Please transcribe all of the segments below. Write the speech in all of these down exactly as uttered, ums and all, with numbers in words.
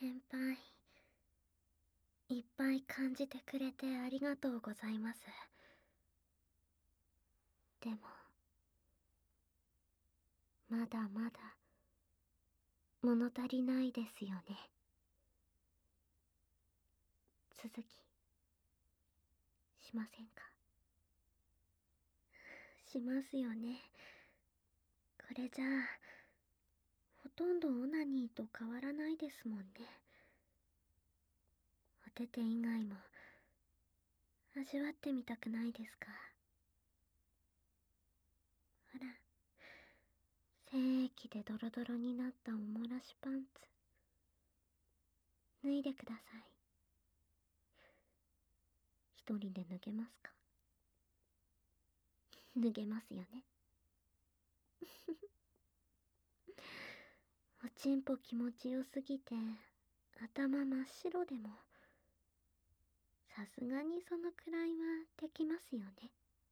先輩、いっぱい感じてくれてありがとうございます。でも、まだまだ、物足りないですよね。続き、しませんか？しますよね。これじゃあ、ほとんどオナニーと変わらないですもんね。お手手以外も、味わってみたくないですか？ほら、精液でドロドロになったおもらしパンツ、脱いでください。一人で脱げますか？脱げますよね。おちんぽ気持ちよすぎて頭真っ白でも、さすがにそのくらいはできますよね。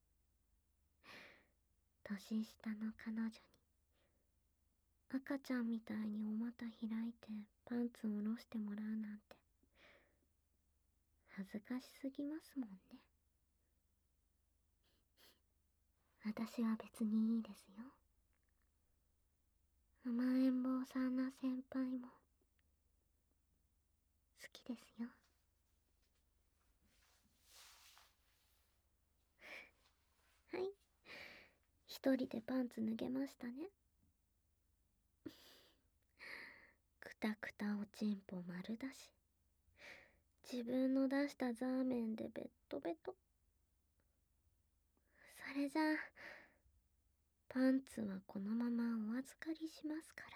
年下の彼女に赤ちゃんみたいにお股開いてパンツを下ろしてもらうなんて恥ずかしすぎますもんね。私は別にいいですよ。甘えん坊さんな先輩も好きですよ。はい、一人でパンツ脱げましたね。くたくたおちんぽ丸出し、自分の出したザーメンでベットベト。それじゃあパンツはこのままお預かりしますから。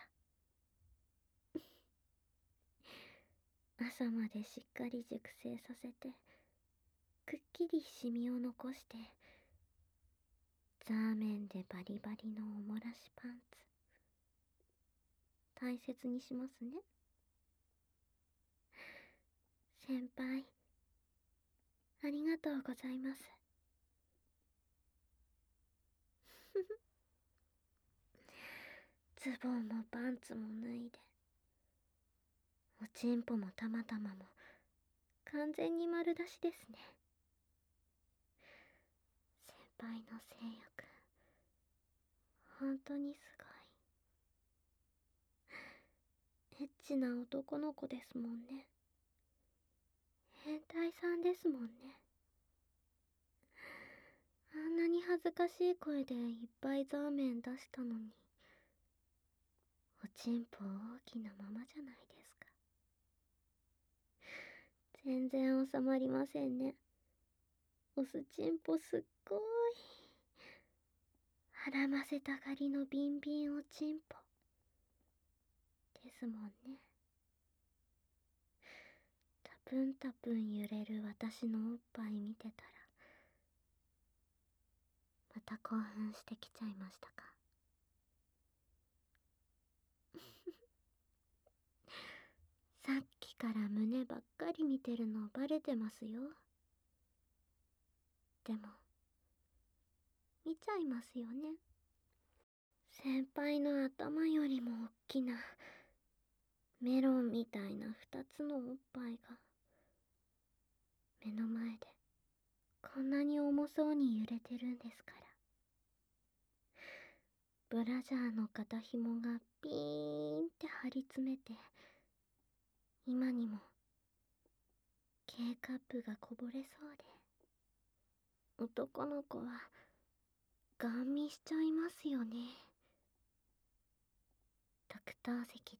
朝までしっかり熟成させて、くっきりシミを残して、ザーメンでバリバリのおもらしパンツ、大切にしますね。先輩、ありがとうございます。ズボンもパンツも脱いで、おちんぽもたまたまも完全に丸出しですね。先輩の性欲、本当にすごい。エッチな男の子ですもんね。変態さんですもんね。あんなに恥ずかしい声でいっぱいザーメン出したのに、おちんぽ大きなままじゃないですか。全然収まりませんね。おすちんぽすっごーい。はらませたがりのビンビンおちんぽですもんね。たぷんたぷん揺れる私のおっぱい見てたら、また興奮してきちゃいましたか？さっきから胸ばっかり見てるのバレてますよ。でも、見ちゃいますよね。先輩の頭よりもおっきなメロンみたいな二つのおっぱいが目の前でこんなに重そうに揺れてるんですから。ブラジャーの肩紐がピーンって張り詰めて、今にも K カップがこぼれそうで、男の子はガン見しちゃいますよね。ドクター席で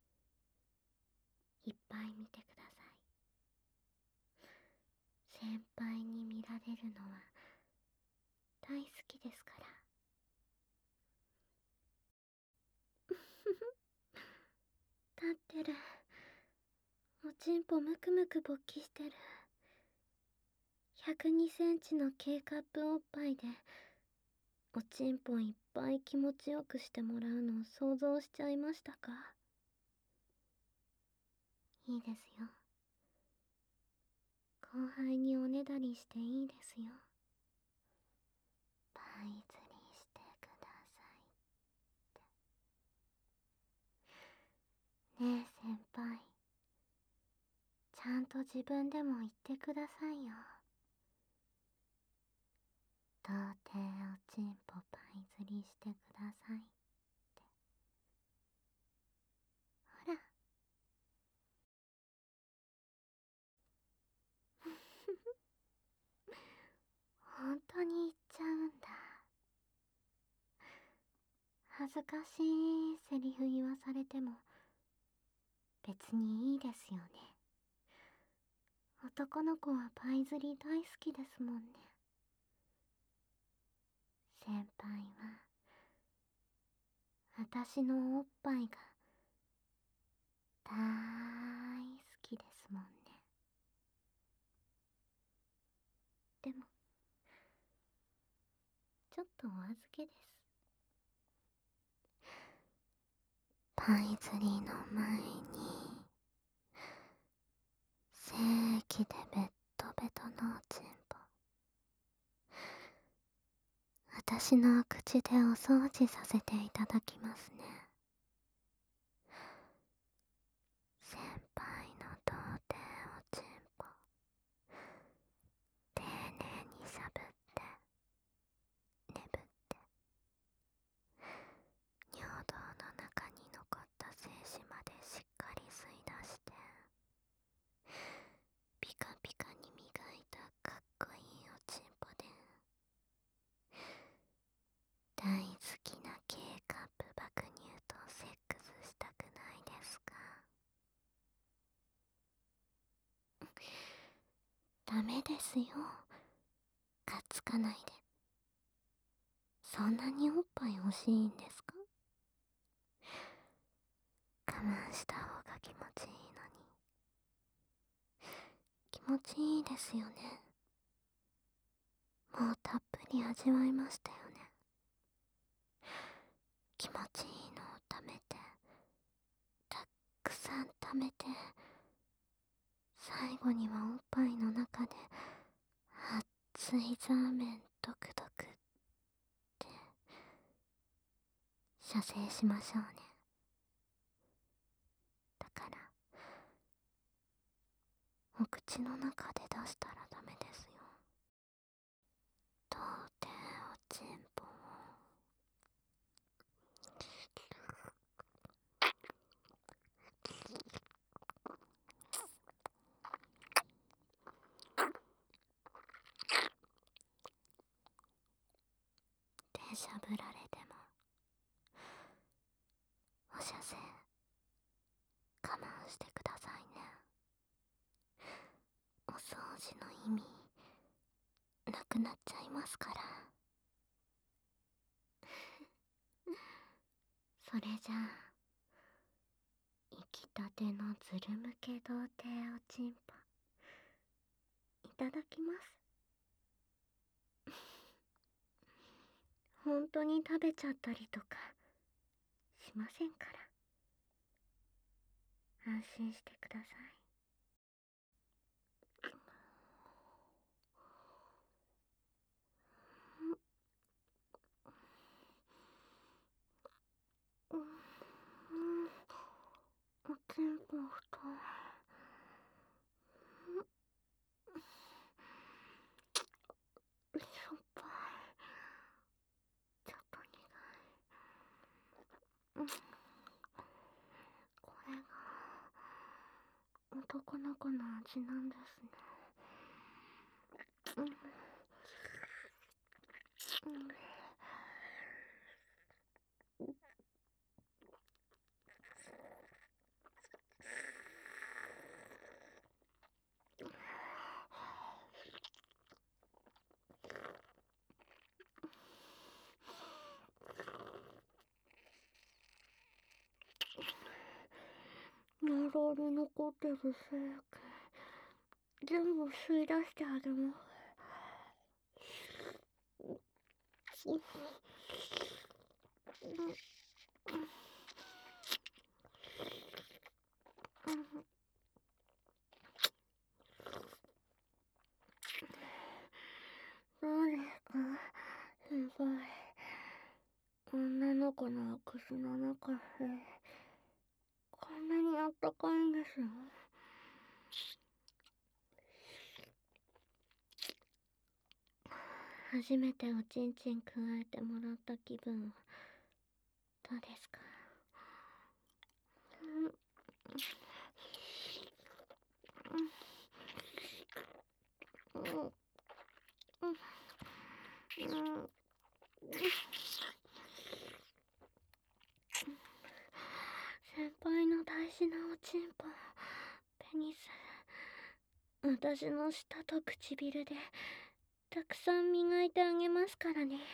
いっぱい見てください。先輩に見られるのは大好きですから。立ってる。おちんぽむくむく勃起してる。ひゃくにセンチの K カップおっぱいでおちんぽいっぱい気持ちよくしてもらうのを想像しちゃいましたか？いいですよ。後輩におねだりしていいですよ。パイ釣りしてくださいって。ねえ先輩、 と自分でも言ってくださいよ。童貞おちんぽパイ釣りしてくださいって。ほら。本当に言っちゃうんだ。恥ずかしいセリフ言わされても別にいいですよね。男の子はパイ釣り大好きですもんね。先輩は私のおっぱいが大好きですもんね。でもちょっとお預けです。パイ釣りの前に精液でベッドベトのおちんぽ、私の口でお掃除させていただきますね。先輩の童貞おちんぽ、丁寧にしゃぶって眠って、尿道の中に残った精子までしっかり吸い出して、ピカピカに磨いたかっこいいおちんぽで、大好きな K カップ爆乳とセックスしたくないですか？ダメですよ。かっつかないで。そんなにおっぱい欲しいんですか？我慢した方が気持ちいいのに。気持ちいいですよね。もうたっぷり味わいましたよね。気持ちいいのをためて、たっくさんためて、最後にはおっぱいの中で熱いザーメンドクドクって射精しましょうね。だからお口の中で出したらダメですよ。童貞おちんぽをでしゃぶられてもお射精我慢してくださいね。お掃除の意味なくなっちゃいますから。それじゃあ生きたてのズル向け童貞おちんぽいただきます。本当に食べちゃったりとかしませんから、安心してください。うん、おちんぽ太い。しょっぱい。ちょっと苦い。うん、これが男の子の味なんですね。うん、うん、呪り残ってる精液全部吸い出してあげます。うん、どうですか先輩。女の子の口の中ってこんなにあったかいんですよ。 初めておちんちんくわえてもらった気分はどうですか？うんうんうんうん先輩の大事なおちんぽ、ペニス、私の舌と唇でたくさん磨いてあげますからね。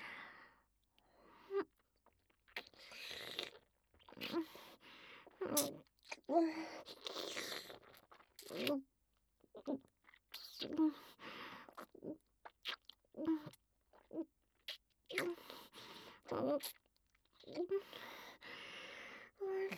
おいしい。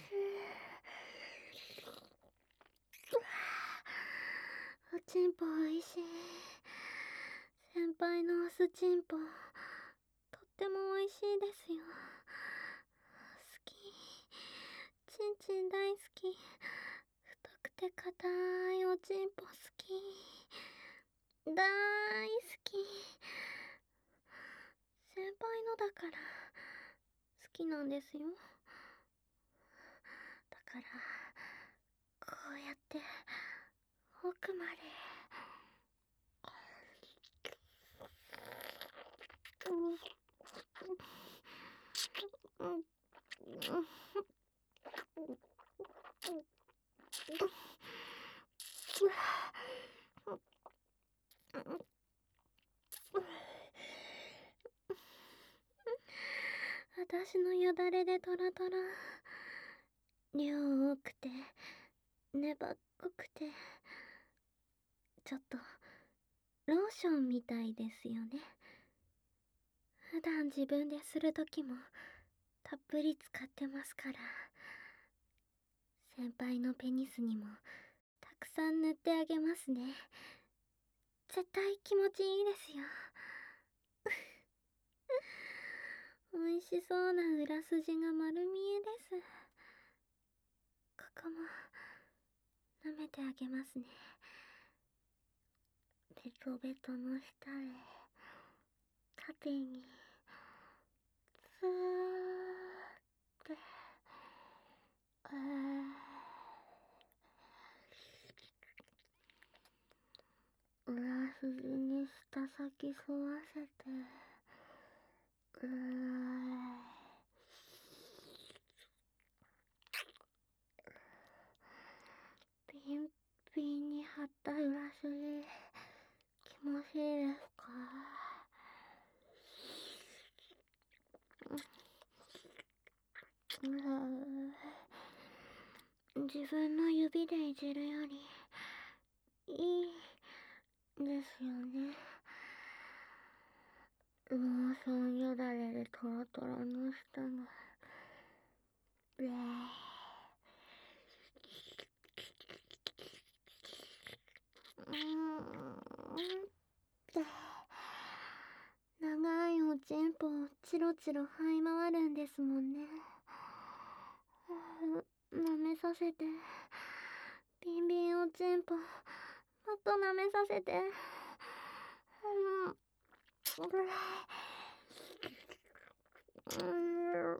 おちんぽおいしい。先輩のおすちんぽ、とってもおいしいですよ。好き。ちんちん大好き。太くて硬いおちんぽ好き。大好き。先輩のだから好きなんですよ。だからこうやって奥までうんうん私のよだれでトロトロ、量多くて粘っこくて、ちょっとローションみたいですよね。普段自分でするときもたっぷり使ってますから。先輩のペニスにもたくさん塗ってあげますね。絶対気持ちいいですよ。美味しそうな裏筋が丸見えです。ここも舐めてあげますね。ベトベトの下へ縦にずーってあー裏筋に舌先沿わせてうーピンピンに張った裏筋気持ちいいですか？うー自分の指でいじるよりいいですよね。ローションよだれでトロトロの舌がうえーうーん長いおちんぽをチロチロ這い回るんですもんね。舐めさせて、ビンビンおちんぽもっと舐めさせて、うんうん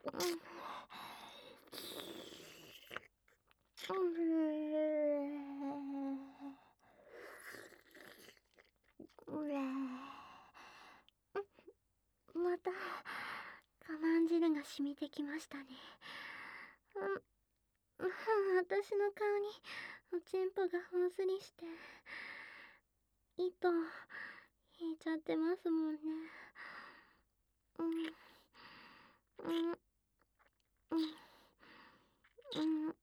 また我慢汁が染みてきましたね。うん、私の顔におちんぽがほんすりして糸引いちゃってますもんね。うんうんうんうん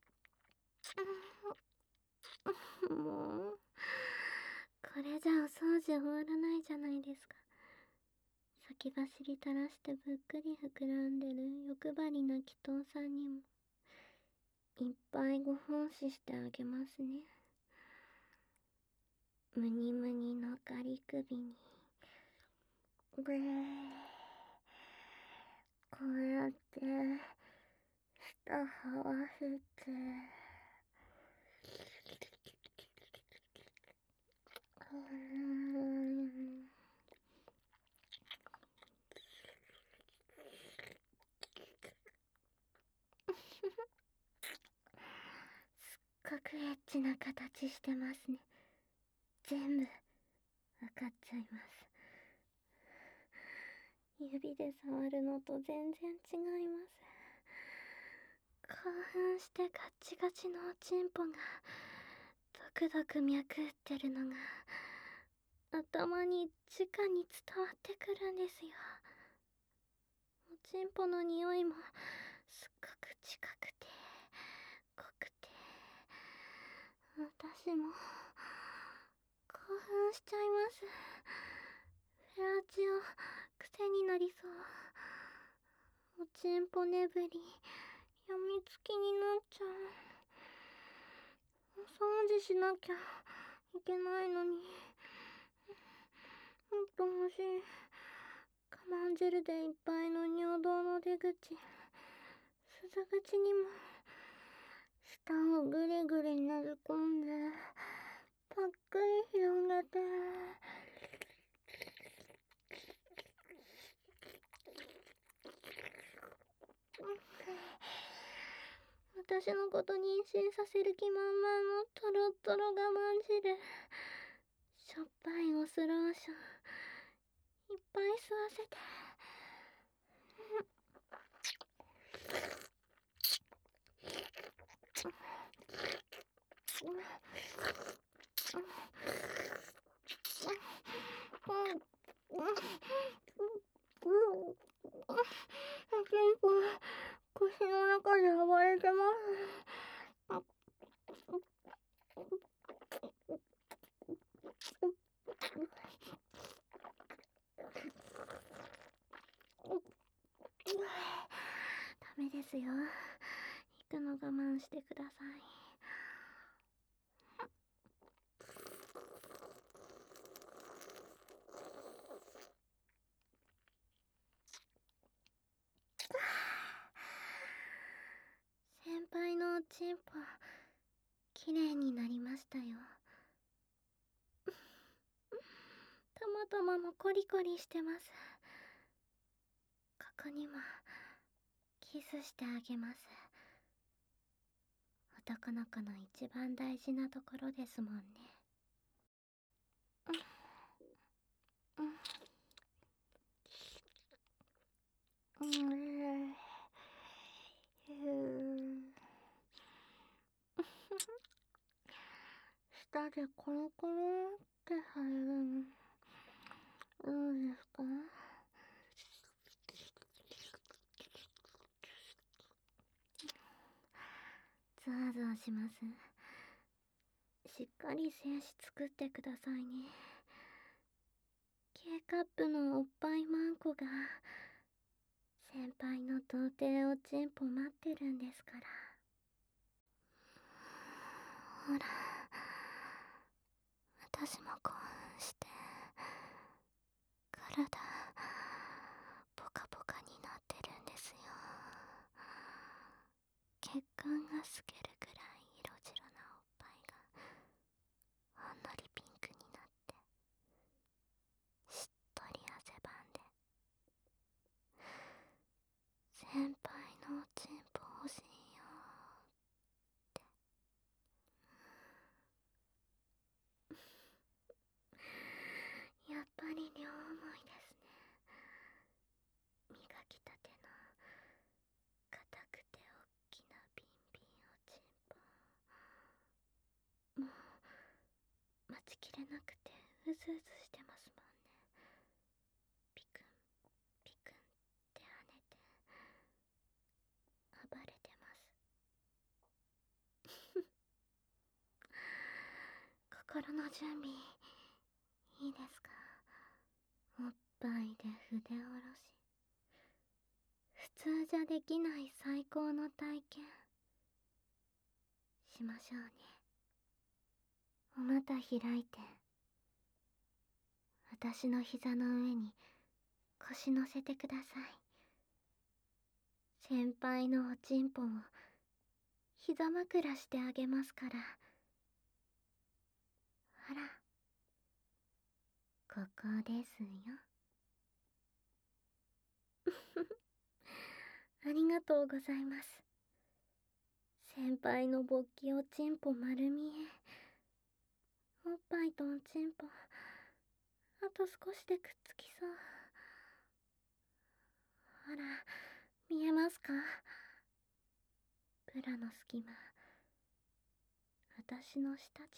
うん、もうこれじゃお掃除終わらないじゃないですか。先走り垂らしてぶっくり膨らんでる欲張りな祈祷さんにもいっぱいご奉仕してあげますね。むにむにの仮首にぐーこうやって舌はわせてうーんくエッチな形してますね。全部わかっちゃいます。指で触るのと全然違います。興奮してガチガチのおちんぽがドクドク脈打ってるのが頭に直に伝わってくるんですよ。おちんぽの匂いもすっごく近くて濃くて、私も興奮しちゃいます。フェラチオ癖になりそう。おちんぽねぶりやみつきになっちゃう。お掃除しなきゃいけないのに。もっと欲しい。我慢汁でいっぱいの尿道の出口、鈴口にも舌をぐりぐりねじ込んでぱっくり広げて、私のこと妊娠させる気満々のトロトロ我慢汁、しょっぱいオスローションいっぱい吸わせて、結構腰の中で暴れてます。ダメですよ。行くの我慢してください。先輩のおちんぽきれいになりましたよ。たまたまもコリコリしてます。ここにもキスしてあげます。男の子の一番大事なところですもんね。うん、うん、舌でコロコロってされるのどうですか？ゾワゾワします。しっかり精子作ってくださいね。K カップのおっぱいマンコが先輩の童貞おちんぽ待ってるんですから。ほら、私も興奮して体ポカポカになってるんですよ。血管が透けるくらい色白なおっぱいがほんのりピンクになって、しっとり汗ばんで、先輩のおちんぽ欲しいよってやっぱり両思いですね。磨きたての硬くておっきなビンビンおちんぽ、もう待ちきれなくてうずうずしてますもんね。ピクンピクンって跳ねて暴れてます。心の準備いいですか？おっぱいで筆下ろし、普通じゃできない最高の体験しましょうね。お股開いて、私の膝の上に腰乗せてください。先輩のおちんぽを膝枕してあげますから。ほら、ここですよ。ありがとうございます。 先輩の勃起おちんぽ丸見え。おっぱいとおちんぽ、あと少しでくっつきそう。ほら、見えますか？ブラの隙間、私の下乳。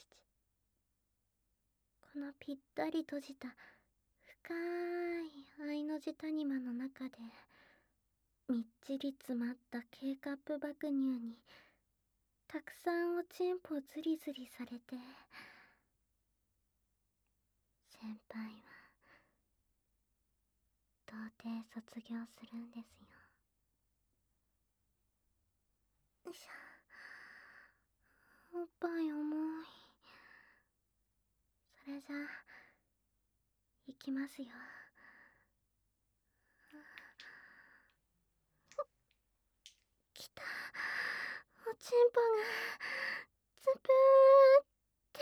このぴったり閉じた深い愛の字谷間の中で、みっちり詰まった K カップ爆乳にたくさんおちんぽズリズリされて、先輩は童貞卒業するんですよ。よいしょ。おっぱい重い。それじゃあいきますよ。きた。おちんぽがズプーって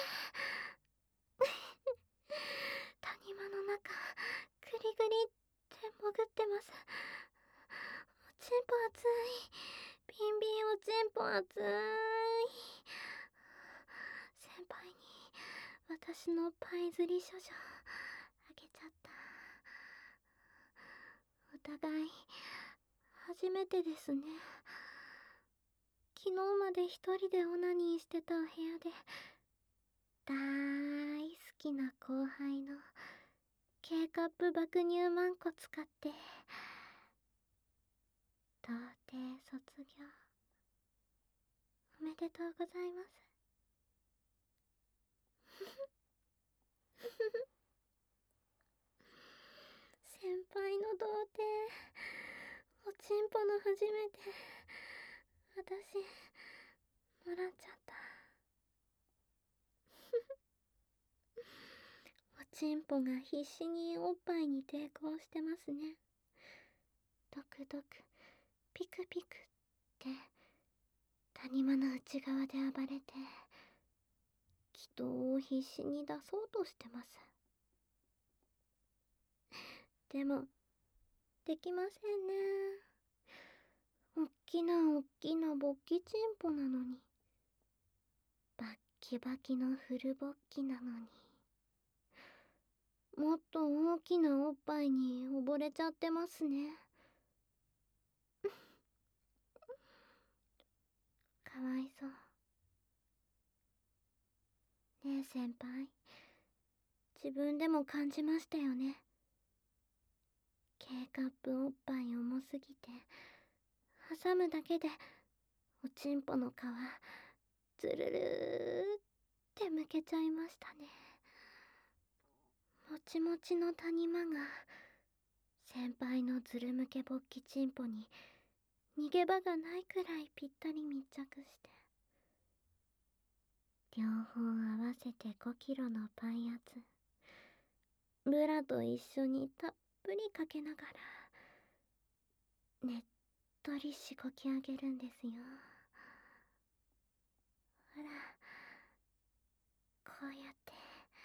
谷間の中グリグリって潜ってます。おちんぽ熱い。ビンビンおちんぽ熱い。先輩に私のパイ釣り処女あげちゃった。お互い初めてですね。昨日まで一人でオナニーしてたお部屋で大好きな後輩の K カップ爆乳マンコ使って童貞卒業おめでとうございます。先輩の童貞おちんぽの初めて私もらっちゃった。おちんぽが必死におっぱいに抵抗してますね。ドクドクピクピクって谷間の内側で暴れて気筒を必死に出そうとしてます。でもできませんね。おっきなおっきな勃起チンポなのに、バッキバキのフル勃起なのに、もっと大きなおっぱいに溺れちゃってますね。かわいそう。ねえ先輩、自分でも感じましたよね。K カップおっぱい重すぎて挟むだけでおちんぽの皮ずるるーってむけちゃいましたね。もちもちの谷間が先輩のずるむけ勃起チンポに逃げ場がないくらいぴったり密着して、両方合わせてごキロのパイ圧ブラと一緒にたっぷりかけながらねっとりしごき上げるんですよ。ほら、こうやって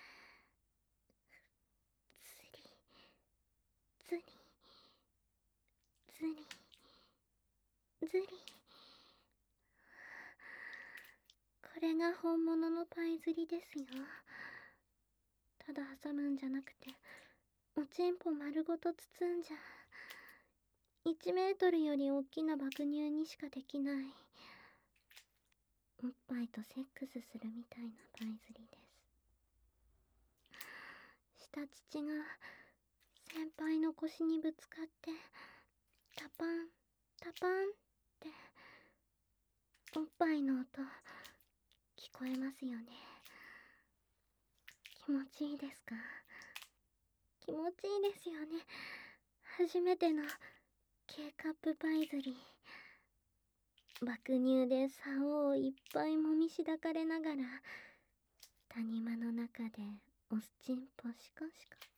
ずりずりずりずり、これが本物のパイ釣りですよ。ただ挟むんじゃなくておちんぽ丸ごと包んじゃいちメートルより大きな爆乳にしかできない、おっぱいとセックスするみたいなパイ釣りです。下乳が先輩の腰にぶつかってタパンタパンっておっぱいの音聞こえますよね。気持ちいいですか？気持ちいいですよね。初めての K カップパイ釣り、爆乳で竿をいっぱいもみしだかれながら谷間の中でおすちんぽシコシコ。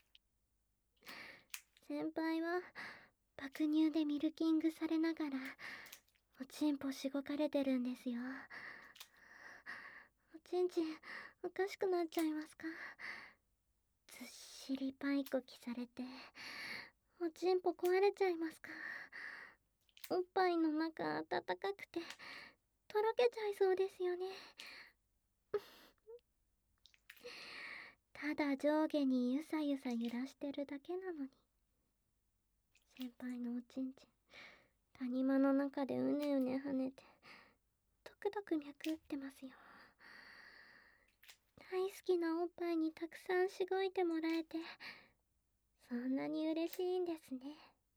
先輩は爆乳でミルキングされながらおちんぽしごかれてるんですよ。おちんちんおかしくなっちゃいますか？ずっしりパイこきされておちんぽ壊れちゃいますか？おっぱいの中暖かくてトとろけちゃいそうですよね。ただ上下にゆさゆさ揺らしてるだけなのに。先輩のおちんちん、谷間の中でうねうね跳ねて、ドクドク脈打ってますよ。大好きなおっぱいにたくさんしごいてもらえて、そんなに嬉しいんですね。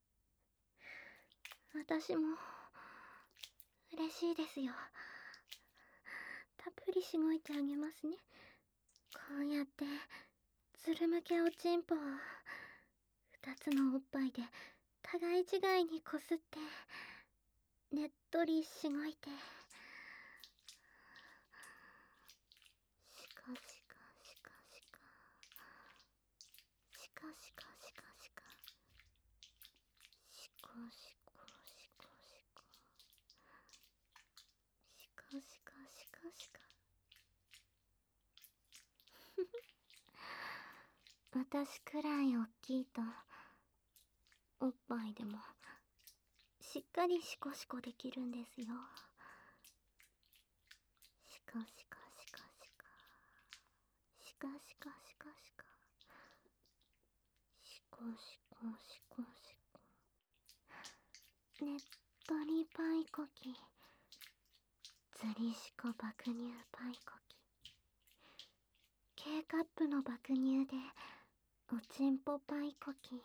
私も嬉しいですよ。たっぷりしごいてあげますね。こうやってずるむけおちんぽを二つのおっぱいで互い違いにこすって、ねっとりしごいて、しかしかしかしかしかしかしかしかしこしこしこしこしかしかしかしか私くらいおっきいとおっぱいでもしっかりシコシコできるんですよ。しかしかしかしかしかしかしかしかしこしこしこしこねっとりパイコキ、ずりしこ爆乳パイコキ、K カップの爆乳でおちんぽパイコキ。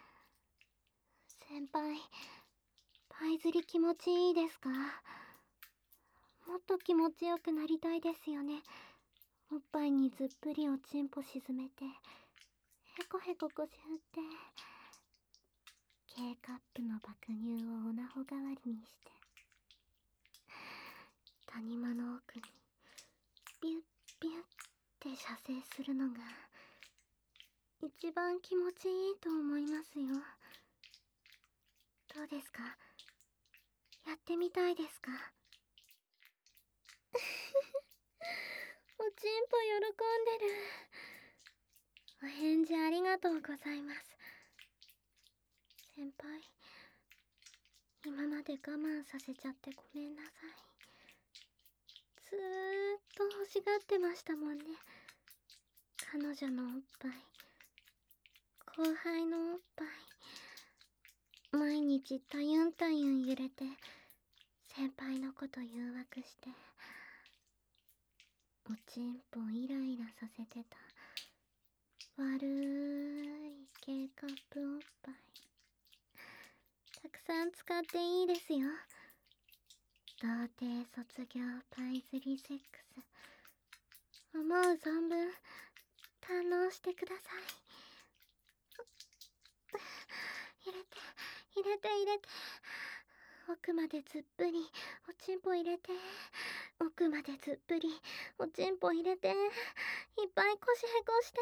先輩、パイ釣り気持ちいいですか？もっと気持ちよくなりたいですよね。おっぱいにずっぷりおちんぽ沈めて、へこへこ腰振って、K カップの爆乳をおなほ代わりにして、谷間の奥にビュッビュッって射精するのが一番気持ちいいと思いますよ。どうですか？やってみたいですか？おちんぽ喜んでる。お返事ありがとうございます。先輩、今まで我慢させちゃってごめんなさい。ずーっと欲しがってましたもんね。彼女のおっぱい、後輩のおっぱい、毎日たゆんたゆん揺れて先輩のこと誘惑して、おちんぽイライラさせてた悪い K カップおっぱい、たくさん使っていいですよ。童貞卒業パイ釣りセックス、思う存分堪能してください。入れて入れて入れて、奥までずっぷりおちんぽ入れて、奥までずっぷりおちんぽ入れて、いっぱい腰へこして、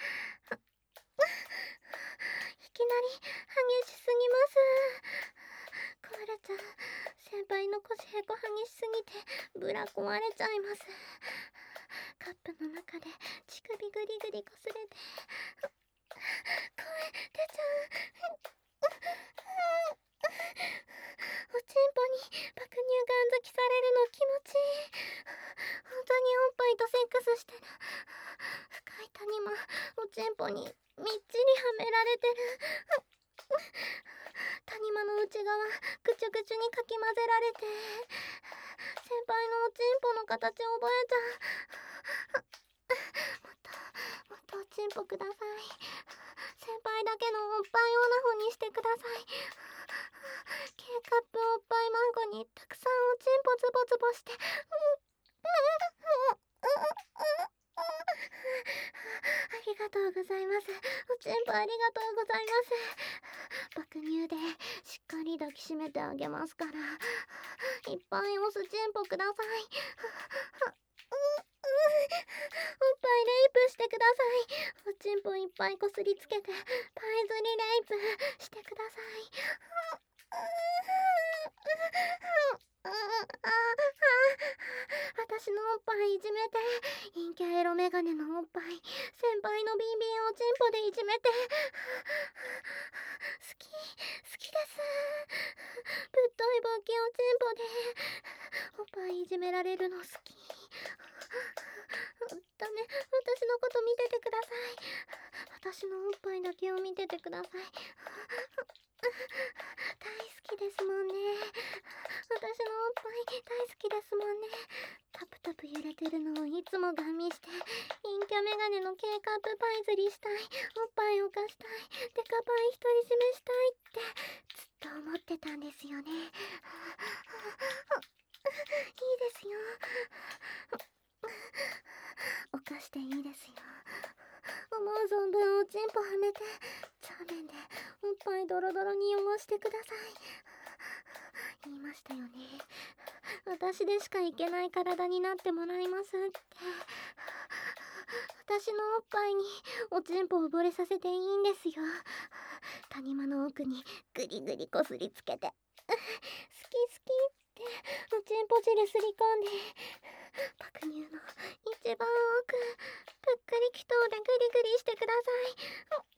いきなり激しすぎます。コーラちゃん、先輩の腰へこ激しすぎてブラ壊れちゃいます。カップの中で乳首グリグリこすれて、声出ちゃう。おちんぽに爆乳がんざきされるの気持ちいい。本当におっぱいとセックスしてる。深い谷間、おちんぽにみっちりはめられてる。谷間の内側、ぐちゅぐちゅにかき混ぜられて、先輩のおちんぽの形覚えちゃう。もっともっとおちんぽください。先輩だけのおっぱいオナホにしてください。K カップおっぱいマンゴにたくさんおちんぽズボズボして、ありがとうございます。おちんぽありがとうございます。爆乳でしっかり抱きしめてあげますから、いっぱいおすちんぽください。おっぱいレイプしてください。おちんぽいっぱいこすりつけてパイ釣りレイプしてください。私のおっぱいいじめて、陰キャエロメガネのおっぱい先輩のビンビンおちんぽでいじめて、好き好きです。ぶっといボキおちんぽでおっぱいいじめられるの好き。ダメ、私のこと見ててください。私のおっぱいだけを見ててください。大好きですもんね。私のおっぱい大好きですもんね。タプタプ揺れてるのをいつもガン見して、陰キャメガネの K カップパイ釣りしたい、おっぱいを貸したい、デカパイ独り占めしたいってずっと思ってたんですよね。いいですよ。犯していいですよ。思う存分おちんぽはめて、ザーメンでおっぱいドロドロに汚してください。言いましたよね。私でしかいけない体になってもらいますって。私のおっぱいにおちんぽを溺れさせていいんですよ。谷間の奥にグリグリこすりつけて、好き好きっておちんぽ汁すり込んで、爆乳の一番奥ぷっくりきとうでグリグリしてください。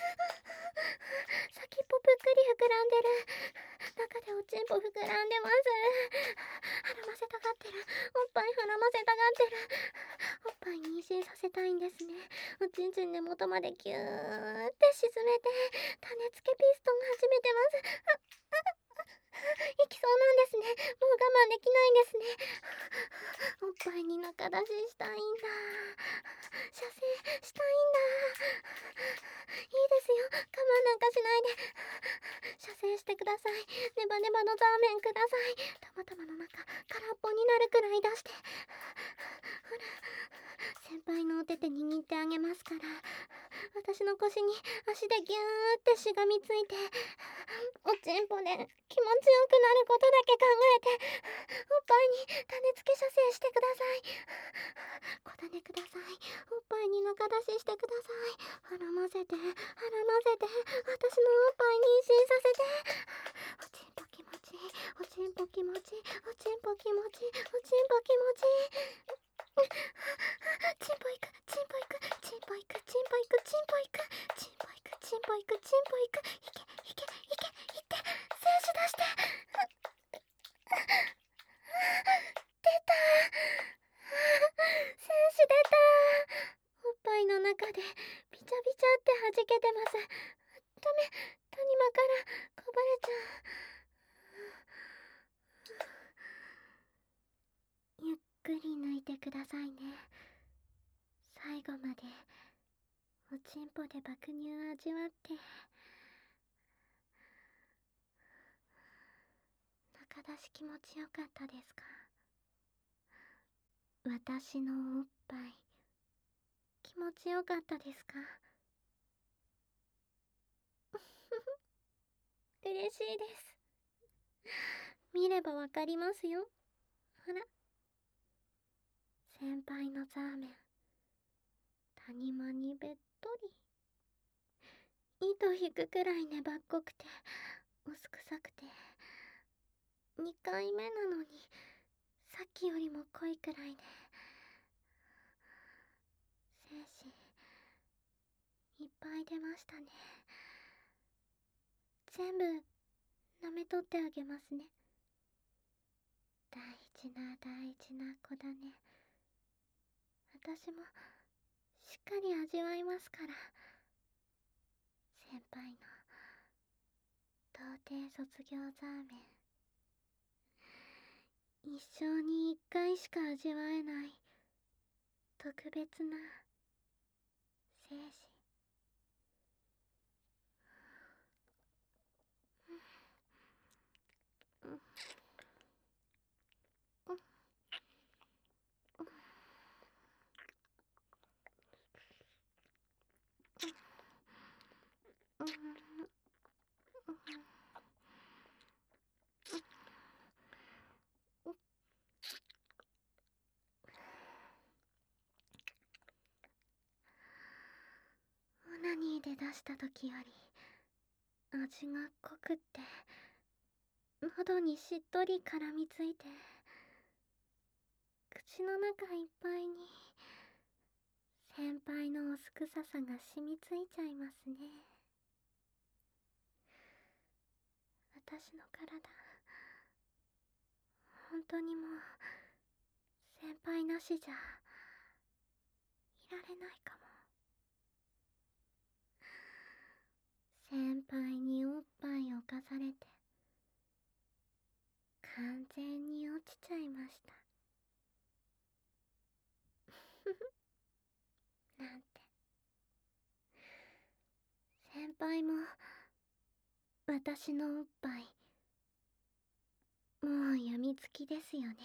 先っぽぷっくり膨らんでる。中でおちんぽ膨らんでます。はらませたがってる。おっぱいはらませたがってる。おっぱい妊娠させたいんですね。おちんちん根元までギューって沈めて、種付けピストン始めてます。いきそうなんですね。もう我慢できないんですね。おっぱいに中出ししたいんだ。射精したいんだ。いいですよ。我慢なんかしないで。射精してください。ネバネバのザーメンください。たまたまの中空っぽになるくらい出して。ほら、先輩のお手手握ってあげますから。私の腰に足でギューってしがみついて、おちんぽで気持ちよくなることだけ考えて、おっぱいに種付け射精してください。小種ください。おっぱいに中出ししてください。はらませて、はらませて、私のおっぱい妊娠させて。おちんぽ気持ちいい、おちんぽ気持ちいい、おちんぽ気持ちいい、おちんぽ気持ちいい。チンポいく、チンポいく、チンポいく、チンポいく、チンポいく、チンポいく、チンポいく、チンポいく、いけ、いけ、いけ、いって、精子出して。出た。精子出た。おっぱいの中でビチャビチャって弾けてます。ダメ、谷間からこぼれちゃう。ゆっくり抜いてくださいね。最後までおちんぽで爆乳味わって。中出し気持ちよかったですか？私のおっぱい気持ちよかったですか？嬉しいです。見ればわかりますよ。ほら、先輩のザーメン谷間にべっとり、糸引くくらい粘っこくておすくさくて、にかいめなのにさっきよりも濃いくらいで、精子いっぱい出ましたね。全部舐めとってあげますね。大事な大事な子だね。私もしっかり味わいますから。先輩の童貞卒業ザーメン、一生に一回しか味わえない特別な精子。うんうんうんオナニーで出した時より味が濃くって喉にしっとり絡みついて、口の中いっぱいに先輩のおすくささが染みついちゃいますね。 私の体、本当にもう先輩なしじゃいられないかも。先輩におっぱいをかされて完全に落ちちゃいました。なんて。先輩も私のおっぱいもうやみつきですよね。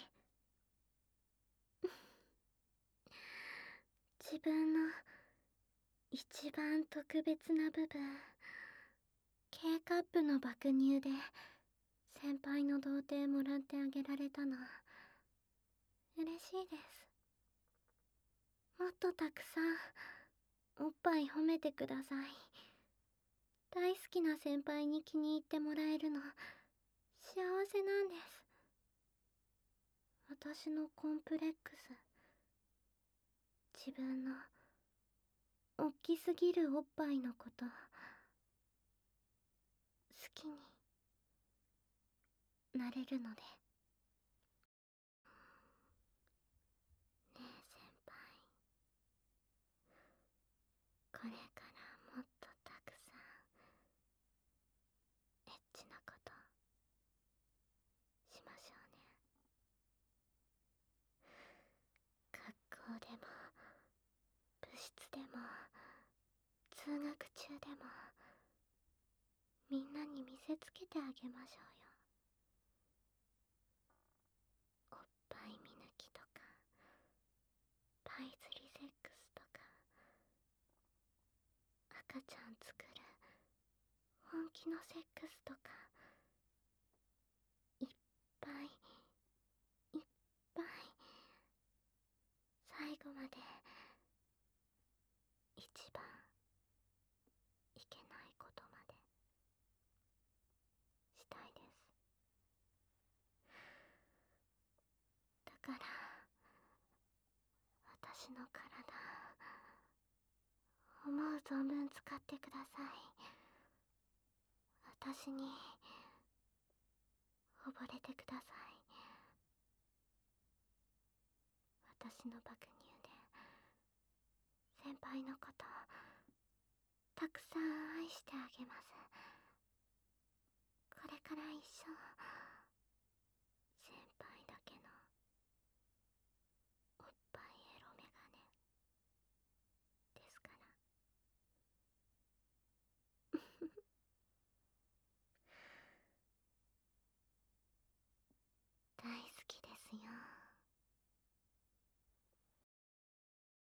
自分の一番特別な部分、 K カップの爆乳で先輩の童貞もらってあげられたの嬉しいです。もっとたくさんおっぱい褒めてください。大好きな先輩に気に入ってもらえるの幸せなんです。私のコンプレックス、自分のおっきすぎるおっぱいのこと好きになれるので。ねえ先輩、これからもっとたくさんエッチなことしましょうね。学校でも部室でも通学中でもみんなに見せつけてあげましょうよ。おっぱい見抜きとかパイ釣りセックスとか赤ちゃん作る本気のセックスとかいっぱいいっぱい、最後まで一番いけないことまでしたいです。だから私の体思う存分使ってください。私に溺れてください。私の爆乳で先輩のことたくさん愛してあげます。これから一生